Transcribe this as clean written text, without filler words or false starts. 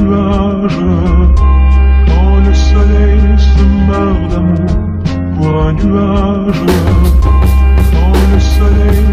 nuage, quand le soleil se meurt d'amour pour un nuage, quand le soleil